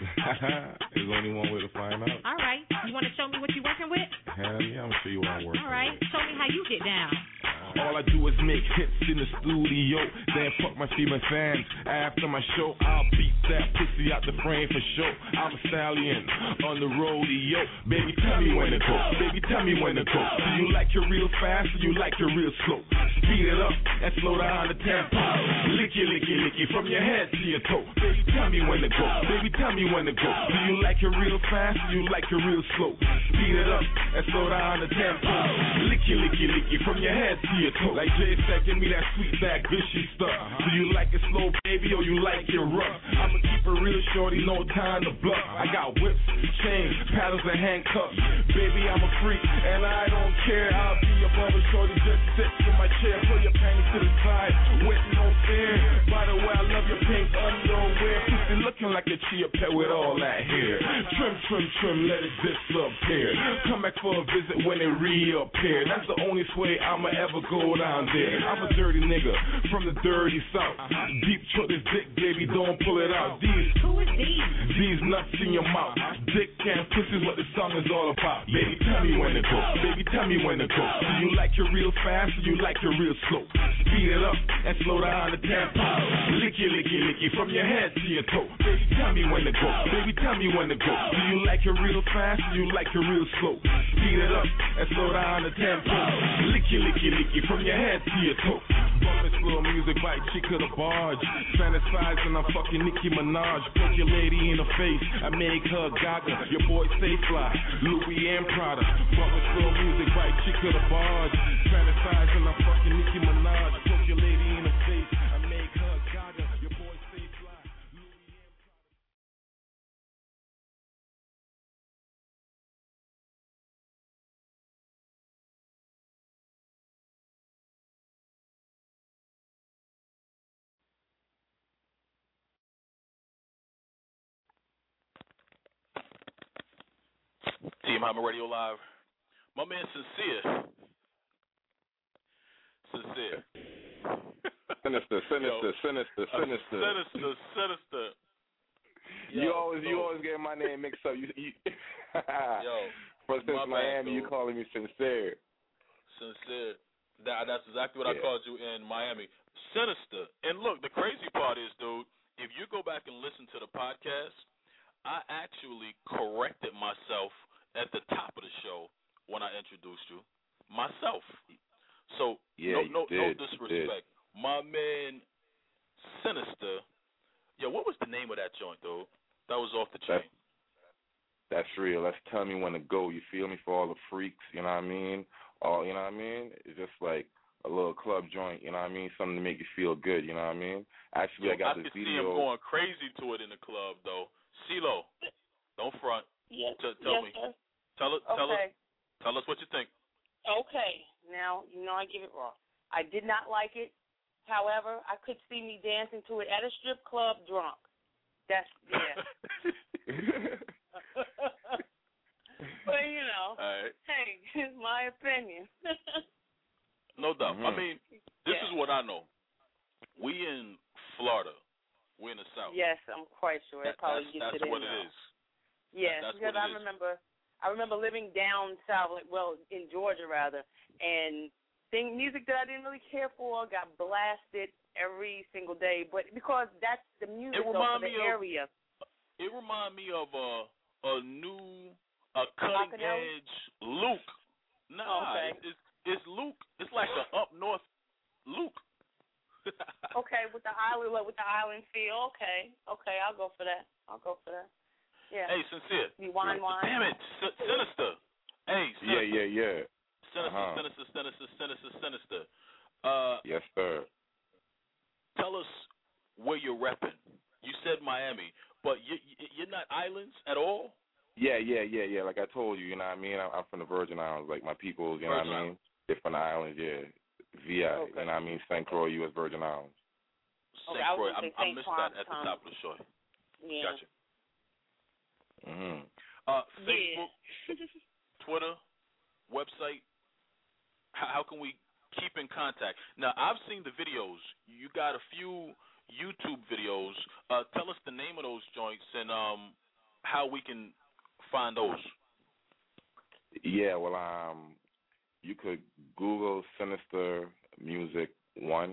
There's only one way to find out. All right. You want to show me what you're working with? Hell yeah, I'm going to show you what I'm working All right. with. Show me how you get down. All I do is make hits in the studio, then fuck my female fans. After my show, I'll beat that pussy out the frame for sure. I'm a stallion on the rodeo. Baby, tell me when to go. Baby, tell me when to go. Do you like your real fast or you like your real slow? Speed it up and slow down the tempo. Licky, licky, licky from your head to your toe. Baby, tell me when to go. Baby, tell me when to go. Do you like your real fast or you like your real slow? Speed it up and slow down the tempo. Licky, licky, licky from your head to your toe. Like Jay said, give me that sweet, that gushy stuff. Do you like it slow, baby, or you like it rough? I'ma keep it real shorty, no time to bluff. I got whips, chains, paddles, and handcuffs. Baby, I'm a freak, and I don't care. I'll be your brother, shorty, just sit in my chair. Pull your panties to the side with no fear. By the way, I love your pink underwear. Pussy looking like a chia pet with all that hair. Trim, trim, trim, let it disappear. Come back for a visit when it reappear. That's the only way I'ma ever go down there. I'm a dirty nigga from the dirty south. Deep throat this dick, baby, don't pull it out. These, who is these? These nuts in your mouth. Dick and pussy's what the song song is all about. Baby, tell me when to go. Baby, tell me when to go. Do you like your real fast or you like your real slow? Speed it up and slow down the tempo. Licky, licky, licky from your head to your toe. Baby, tell me when to go. Baby, tell me when to go. Do you like your real fast or you like your real slow? Speed it up and slow down the tempo. Licky, licky, licky from your head to your toe. Bumpin' slow music by Chica the Barge. Fantasizing I'm fucking Nicki Minaj. Poke your lady in the face, I make her gaga. Your boy stay fly, Louis and Prada. Bumpin' slow music by Chica the Barge. Fantasizing I'm fucking Nicki Minaj. Poke your lady in the face, I make her gaga. Your boy stay fly, Louis and Prada. Team Hyman Radio Live. My man Sincere. Sincere. Sinister, sinister, Yo. sinister, Uh, sinister. Sinister, sinister. Yo, You always, so, you always get my name mixed up. You, you Yo, For since my bad, Miami, you dude. calling me sincere. Sincere. That, that's exactly what Yeah. I called you in Miami. Sinister. And look, the crazy part is, dude, if you go back and listen to the podcast, I actually corrected myself at the top of the show when I introduced you myself. So Yeah, no, no, you no did, you disrespect. My man, Sinister. Yeah, what was the name of that joint, though? That was off the chain. That's, that's real. That's tell me when to go. You feel me? For all the freaks, you know what I mean? All, you know what I mean? It's just like a little club joint, you know what I mean? Something to make you feel good, you know what I mean? Actually, Yo, I got I this could see him video. going crazy to it in the club, though. CeeLo, don't front. Yes, T- tell yes, me. sir. Tell us. Tell Okay. us. Tell us what you think. Okay, now you know I give it raw. I did not like it. However, I could see me dancing to it at a strip club drunk. That's yeah. But you know, All right. hey, it's my opinion. No doubt. I Mhm. mean, this Yeah. is what I know. We in Florida. We in the South. Yes, I'm quite sure. That- it probably that's gets that's it in what it though. is. Yes, that's because what it I is. remember, I remember living down south, like well, in Georgia rather, and thing music that I didn't really care for got blasted every single day. But because that's the music It though, remind for the me of- area. It remind me of a a new, a cutting Bacchanal? edge Luke. Nah, Okay. it's, it's it's Luke. It's like the up north Luke. Okay, with the island, with the island feel. Okay, okay, I'll go for that. I'll go for that. Yeah. Hey, Sincere. You wine, wine. Damn it, S- Sinister. Hey, Sinister. Yeah, yeah, yeah. Sinister, Uh-huh. sinister, sinister, sinister, sinister. Uh, Yes, sir. tell us where you're repping. You said Miami, but you, you, you're not islands at all? Yeah, yeah, yeah, yeah. Like I told you, you know what I mean? I'm, I'm from the Virgin Islands. Like my people, you know Virgin what I mean? Different islands, yeah. V I, Okay. you know what I mean? Saint Croix, U S Virgin Islands. Saint Okay, I was Croix. gonna say I, I Saint missed Croix, that at the um, top of the show. Yeah. Gotcha. Mm-hmm. Uh, Yeah. Facebook, Twitter, website. How, how can we keep in contact? Now, I've seen the videos. You got a few YouTube videos. Uh, tell us the name of those joints and um, how we can find those. Yeah, well, um, you could Google Sinister Music One,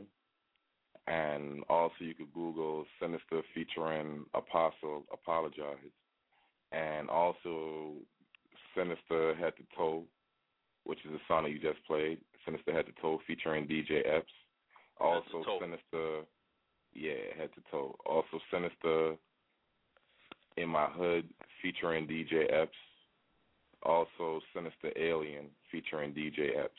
and also you could Google Sinister featuring Apostle Apologize, and also Sinister Head to Toe, which is a song that you just played. Sinister Head to Toe featuring D J Epps. Also Toe. Sinister, yeah, Head to Toe. Also Sinister In My Hood featuring D J Epps. Also Sinister Alien featuring D J Epps.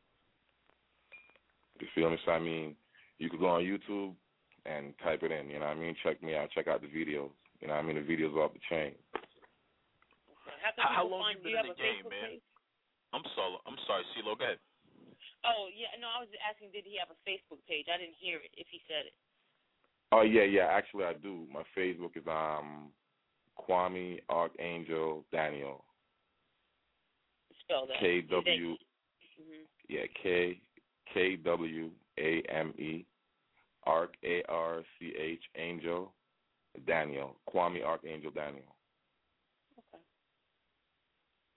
You feel me? So I mean, you could go on YouTube and type it in, you know what I mean? Check me out, check out the videos. You know what I mean? The videos are off the chain. How, can How, how people long find, you do been you in have the a game, Facebook man? page? I'm sorry. I'm sorry, CeeLo. Go ahead. Oh yeah, no, I was asking, did he have a Facebook page? I didn't hear it if he said it. Oh yeah, yeah. Actually, I do. My Facebook is um Kwame Archangel Daniel. Spell that. K W. Mm-hmm. Yeah, K K W A M E Arc A R C H Angel Daniel. Kwame Archangel Daniel. Okay.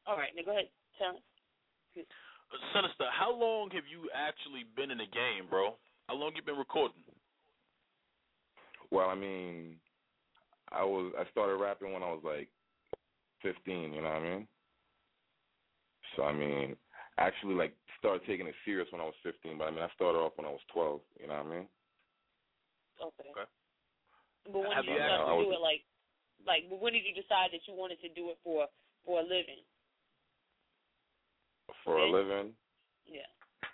All right, now go ahead, Terrence. Uh, Sinister, how long have you actually been in the game, bro? How long you been recording? Well, I mean, I was I started rapping when I was like fifteen. You know what I mean? So I mean, actually like started taking it serious when I was fifteen. But I mean, I started off when I was twelve. You know what I mean? Okay. Okay. But when Have did you you start actually- to do it? Like, like when did you decide that you wanted to do it for for a living? For a living? Yeah.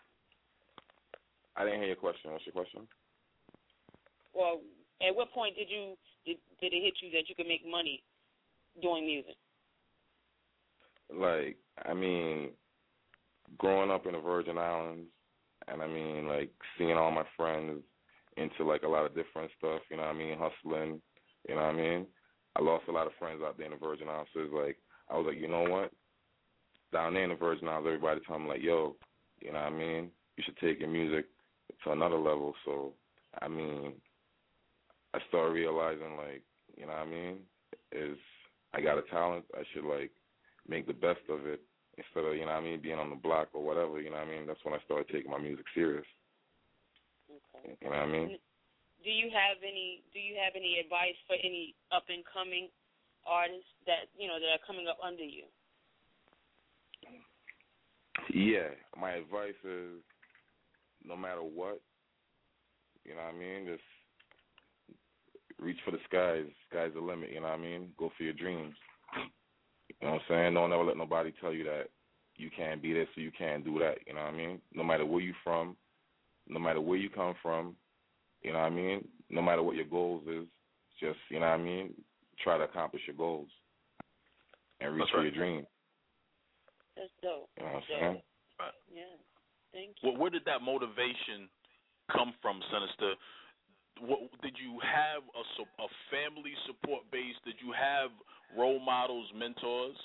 I didn't hear your question. What's your question? Well, at what point did you did, did it hit you that you could make money doing music? Like, I mean, growing up in the Virgin Islands, and I mean, like, seeing all my friends into, like, a lot of different stuff, you know what I mean, hustling, you know what I mean? I lost a lot of friends out there in the Virgin Islands, so it's like, I was like, you know what? Down there in the Virgin Islands, everybody told me, like, yo, you know what I mean? You should take your music to another level. So, I mean, I started realizing, like, you know what I mean, is I got a talent, I should, like, make the best of it instead of, you know what I mean, being on the block or whatever, you know what I mean? That's when I started taking my music serious. Okay. You know what I mean? Do you have any Do you have any advice for any up and coming artists that you know that are coming up under you? Yeah, my advice is no matter what, you know what I mean, just reach for the skies. Sky's the limit, you know what I mean? Go for your dreams. You know what I'm saying? Don't ever let nobody tell you that you can't be this or you can't do that, you know what I mean? No matter where you from, no matter where you come from, you know what I mean? No matter what your goals is, just, you know what I mean, try to accomplish your goals and reach That's for right. your dream. That's dope. You know what I'm Dope. saying? Right. Yeah. Thank you. Well, where did that motivation come from, Sinister? What, did you have a, su- a family support base? Did you have role models, mentors?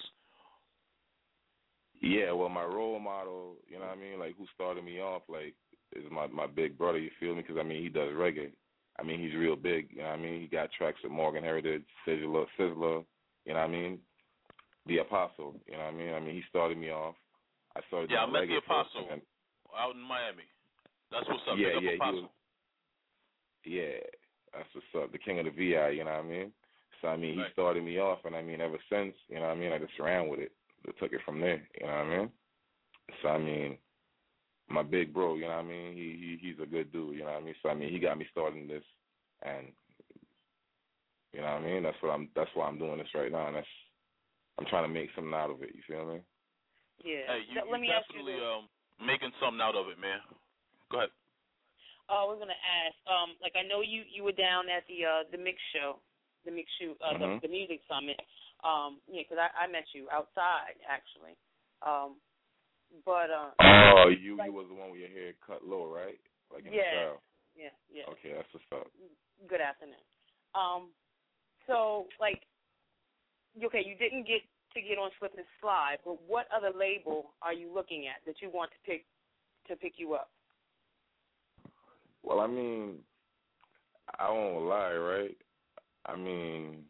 Yeah, well, my role model, you know what I mean, like who started me off, like, is my, my big brother, you feel me? Because, I mean, he does reggae. I mean, he's real big, you know what I mean? He got tracks with Morgan Heritage, Sizzler, Sizzler, you know what I mean? The Apostle, you know what I mean? I mean, he started me off. I started Yeah, I doing met reggae the Apostle first, and out in Miami. That's what's up. yeah, Big up yeah, he Apostle. was, yeah, that's what's up. The king of the V I, you know what I mean? So, I mean, he Right. started me off, and, I mean, ever since, you know what I mean, I just ran with it. I took it from there, you know what I mean? So, I mean, my big bro, you know what I mean, he, he he's a good dude, you know what I mean? So, I mean, he got me started in this, and, you know what I mean? That's what I'm, that's why I'm doing this right now, and that's, I'm trying to make something out of it, you feel me? Yeah. Hey, you, Let- let you me ask you definitely this. um, making something out of it, man. Go ahead. Oh, we're gonna ask. Um, like I know you you were down at the uh the mix show, the mix shoot, uh, Mhm. the, the music summit. Um, yeah, 'cause I, I met you outside actually. Um, but uh. Oh, you like, you was the one with your hair cut low, right? Like in yeah, the style. yeah, yeah. Okay, that's what's up. Good afternoon. Um, so like, okay, you didn't get to get on Slip and Slide, but what other label are you looking at that you want to pick to pick you up? Well, I mean, I won't lie, right? I mean,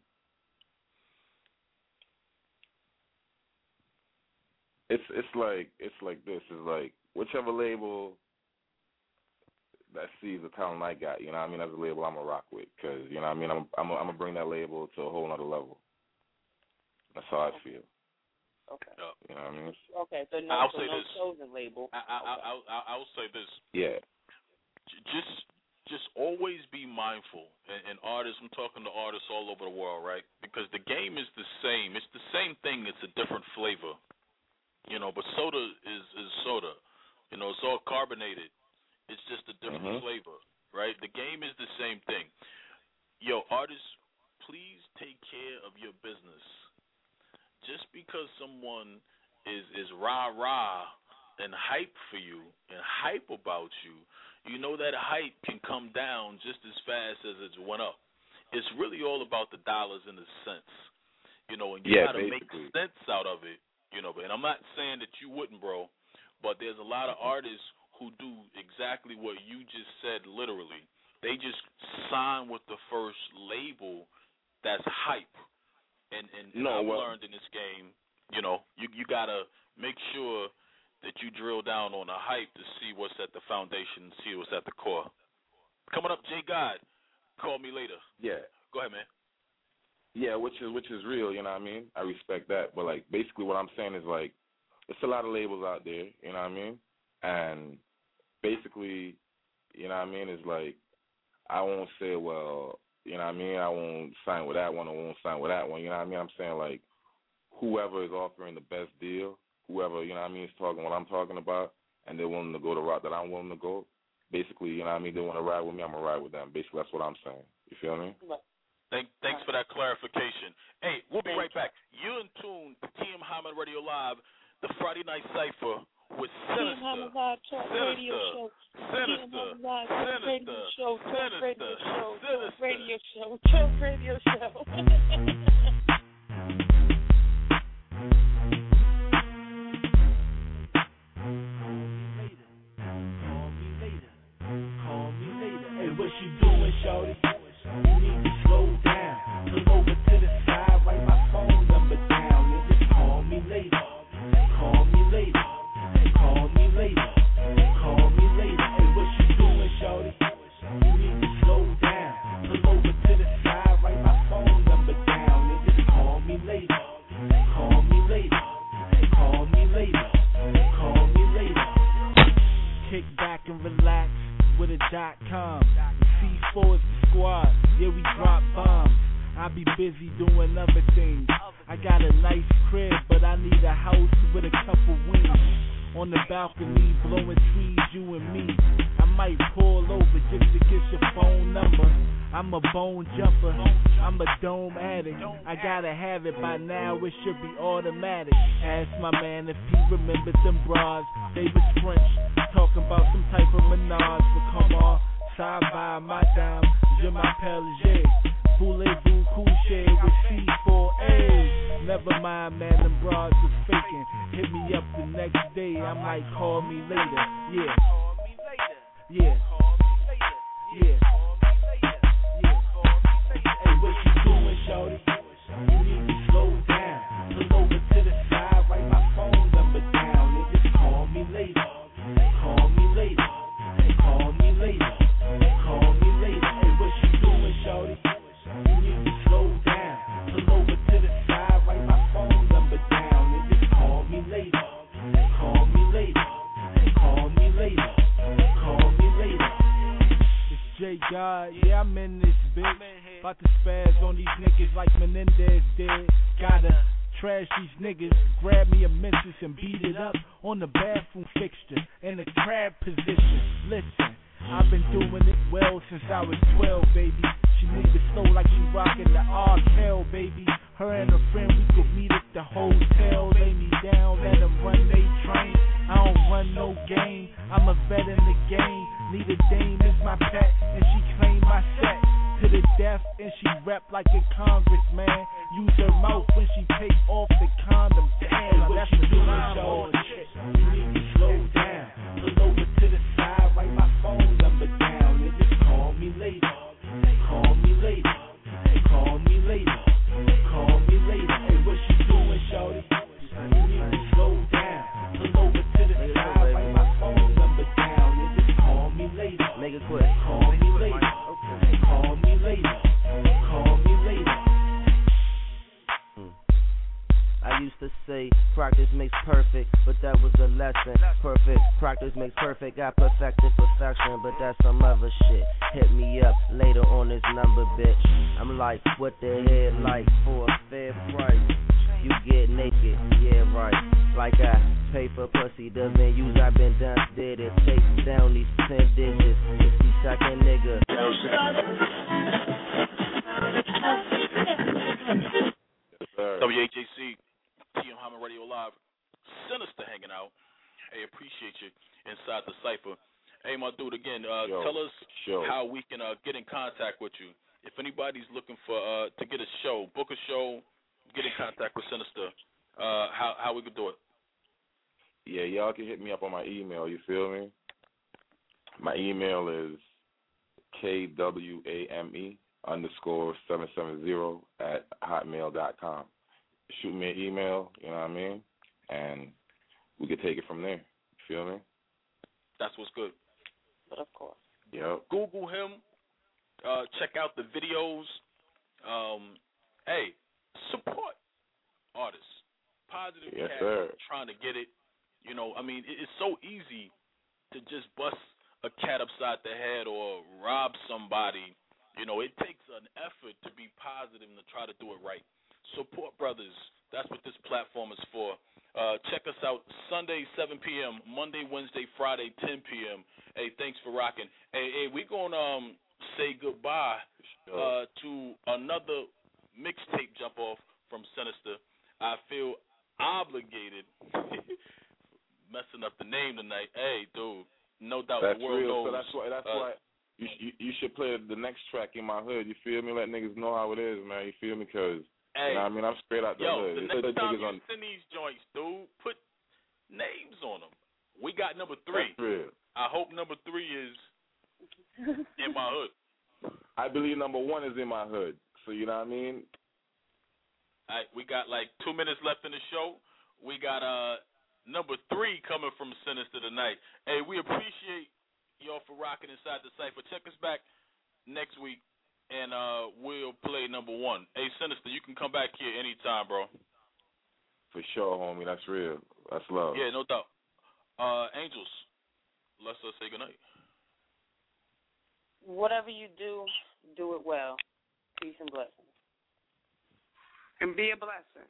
it's it's like it's like this. It's like whichever label that sees the talent I got, you know what I mean, that's the label I'm gonna rock with, cause you know what I mean, I'm I'm I'm gonna bring that label to a whole nother level. That's how I feel. Okay. You know what I mean? Okay, so no, I'll so say no this. chosen label. I, I, I, I'll, I'll I'll say this. Yeah. J- Just just always be mindful, and, and artists. I'm talking to artists all over the world, right? Because the game is the same. It's the same thing. It's a different flavor, you know. But soda is is soda. You know, it's all carbonated. It's just a different Mhm. flavor, right? The game is the same thing. Yo, artists, please take care of your business. Just because someone is is rah rah and hype for you and hype about you, you know that hype can come down just as fast as it went up. It's really all about the dollars and the cents, you know, and you Yeah, got to make basically. sense out of it, you know. And I'm not saying that you wouldn't, bro, but there's a lot of artists who do exactly what you just said, literally. They just sign with the first label that's hype. And, and, and No, I've well- learned in this game, you know, you you you gotta make sure that you drill down on the hype to see what's at the foundation, see what's at the core. Coming up, Jay God, call me later. Yeah. Go ahead, man. Yeah, which is which is real, you know what I mean? I respect that. But, like, basically what I'm saying is, like, it's a lot of labels out there, you know what I mean? And basically, you know what I mean, it's like I won't say, well, you know what I mean, I won't sign with that one or won't sign with that one, you know what I mean? I'm saying, like, whoever is offering the best deal, whoever, you know what I mean, is talking what I'm talking about, and they're willing to go the route that I'm willing to go, basically, you know what I mean, they want to ride with me, I'm going to ride with them. Basically, that's what I'm saying. You feel me? Thank, thanks for that clarification. Hey, we'll be right back. You're in tune to T M Hyman Radio Live, the Friday Night Cypher with Sinister. T M Hyman Live Talk Radio Show. Sinister. T M Hyman Live Talk Radio Show. Talk Sinister. Radio Show. Talk Sinister. Radio Show. Talk Radio Show. Hey, what you doing, shorty? You need to slow down. Pull over to the side, write my phone number down, and just call me later. Call me later. Call me later. Call me later. Hey, what you doing, shorty? You need to slow down. Pull over to the side, write my phone number down, and just call me later. Call me later. Call me later. Call me later. Kick back and relax with a dot com. C four is the squad, yeah, we drop bombs. I be busy doing other things. I got a nice crib, but I need a house with a couple wings. On the balcony, blowing trees, you and me. I might pull over just to get your phone number. I'm a bone jumper, I'm a dome addict. I gotta have it by now, it should be automatic. Ask my man if he remembers them bras. They was French, talking about some type of menage. But come on, side by my dime, je m'appelle J. Voulez-vous coucher with C four A? Never mind, man, them bras was faking. Hit me up the next day, I might call me later. Yeah. Yeah. Yeah. Hey, what you doing, shorty? You need to slow down. Pull over to the side, write my phone number down, and just call me later. Call me later. Call me later. Call me later. Hey, what you doing, shorty? You need to slow down. Pull over to the side, write my phone number down, and just call me later. Call me later. Call me later. Call me later. It's J God, yeah, I'm in this bitch. About to spaz on these niggas like Menendez did. Gotta trash these niggas, grab me a mentis and beat it up on the bathroom fixture in the crab position. Listen, I've been doing it well since I was twelve, baby. She moved it slow like she rockin' the R-Kel, baby. Her and her friend, we could meet at the hotel. Lay me down, let them run they train. I don't run no game, I'm a vet in the game. Need a dame is my pet, and she claim my set to the death, and she rep like a congressman. Use her mouth when she take off the condom. Damn, that's the time on shit. You need to slow down. Pull over to the side, write my phone number down, and just call me later. Call me later. Call me later. Call me later. Hey, what you doing, shorty? You need to slow down. Pull over to the side, write my phone number down, and just call me later. Make it quick. Call me later. Call me later. Call me later. Mm. I used to say practice makes perfect, but that was a lesson. Perfect, practice makes perfect. I perfected perfection, but that's some other shit. Hit me up later on this number, bitch. I'm like, what the head like for a fair price? You get naked, yeah right. Like I pay for pussy, the venues I've been done did it. Take down these ten digits, fifty second nigga. W H A C, T M Hyman Radio Live, Sinister hanging out. Hey, appreciate you inside the cipher. Hey, my dude, again, uh, Yo, tell us show. how we can uh, get in contact with you. If anybody's looking for uh, to get a show, book a show, get in contact with Sinister, uh, how how we could do it. Yeah, y'all can hit me up on my email, you feel me? My email is kwame underscore seven seven zero at hotmail dot com. Shoot me an email, you know what I mean? and we could take it from there. You feel me? That's what's good. But of course. Yep. Google him. Uh, check out the videos. Um, hey, support artists. Positive yes, cat sir. trying to get it. You know, I mean, it's so easy to just bust a cat upside the head or rob somebody. You know, it takes an effort to be positive and to try to do it right. Support brothers. That's what this platform is for. Uh, check us out Sunday, seven p.m., Monday, Wednesday, Friday, ten p.m. Hey, thanks for rocking. Hey, hey we're going to um, say goodbye uh, to another mixtape jump-off from Sinister. I feel obligated messing up the name tonight. Hey, dude, no doubt that's the world real. knows. So that's why. That's uh, why you, you you should play the next track in my hood. You feel me? Let niggas know how it is, man. You feel me? Cause hey, you know what I mean, I'm straight out the yo, hood. the It's next time you on... send these joints, dude, put names on them. We got number three. That's real. I hope number three is in my hood. I believe number one is in my hood. So you know what I mean? All right, we got like two minutes left in the show. We got uh number three coming from Sinister tonight. Hey, we appreciate y'all for rocking inside the Cypher. Check us back next week, and uh we'll play number one. Hey, Sinister, you can come back here anytime, bro. For sure, homie. That's real. That's love. Yeah, no doubt. Uh, Angels, let's uh, say goodnight. Whatever you do, do it well. Peace and blessings. And be a blessing.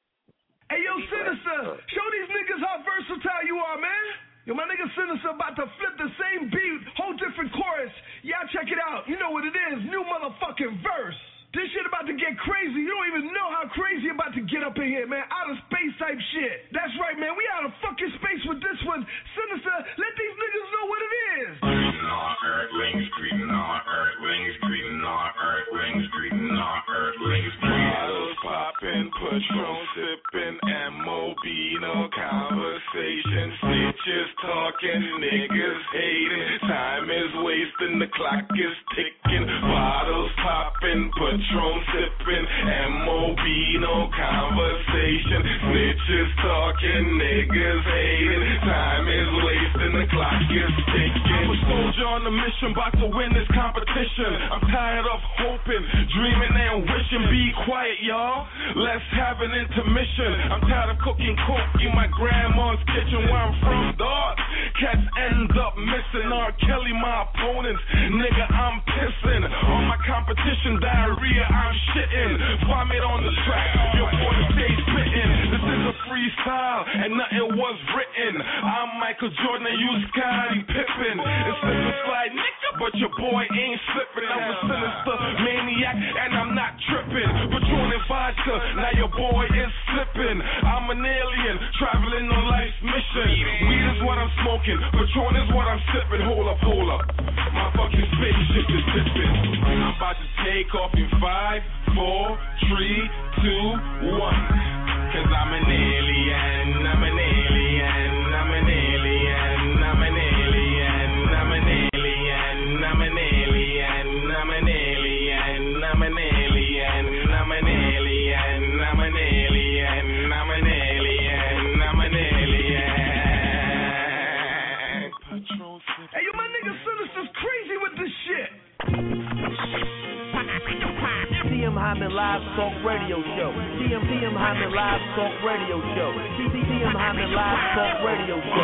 Hey, yo, Sinister, show these niggas how versatile you are, man. Yo, my nigga Sinister about to flip the same beat, whole different chorus. Y'all check it out. You know what it is. New motherfucking verse. This shit about to get crazy. You don't even know how crazy about to get up in here, man. Outer space type shit. That's right, man. We out of fucking space with this one. Sinister, let these niggas know what it is. Creeping on earthlings, creeping on earthlings, creeping on earthlings, creeping on earthlings. Bottles popping, Patron sipping, ammo be no conversation. Snitches talking, niggas hating. Time is wasting, the clock is ticking. Bottles popping, Patron sipping, ammo be no conversation. Snitches talking, niggas hating. Time is wasting, the clock is ticking. I'm a soldier on a mission, about to win this competition. I'm tired of hoping, dreaming and wishing. Be quiet, y'all. Let's have an intermission. I'm tired of cooking coke in my grandma's kitchen where I'm from, dog. Cats end up missing. R. Kelly, my opponents. Nigga, I'm pissing. On my competition, diarrhea, I'm shitting. Vomit on the track, your boy stays spitting. This is a freestyle, and nothing was written. I'm Michael Jordan, and you Scottie Pippen. It's in the slide, nigga, but your boy ain't slipping. I'm a sinister maniac, and I'm not tripping. Patron and vodka, now your boy is slipping. I'm an alien, traveling on life's mission. Weed is what I'm smoking, Patron is what I'm sipping. Hold up, hold up, my fucking spaceship is dipping. I'm about to take off in five, four, three, two, one. Cause I'm an alien, I'm an alien, I'm an alien, I'm an alien, I'm an alien, I'm an alien, I'm an alien, I'm an alien, I'm an alien, I'm an alien, I'm an alien, I'm an alien. Hey, yo, my nigga Sinister's crazy with this shit. T M Hyman Live Talk Radio Show. T M T M Hyman Live Talk Radio Show. T M Hyman Live Talk Radio Show.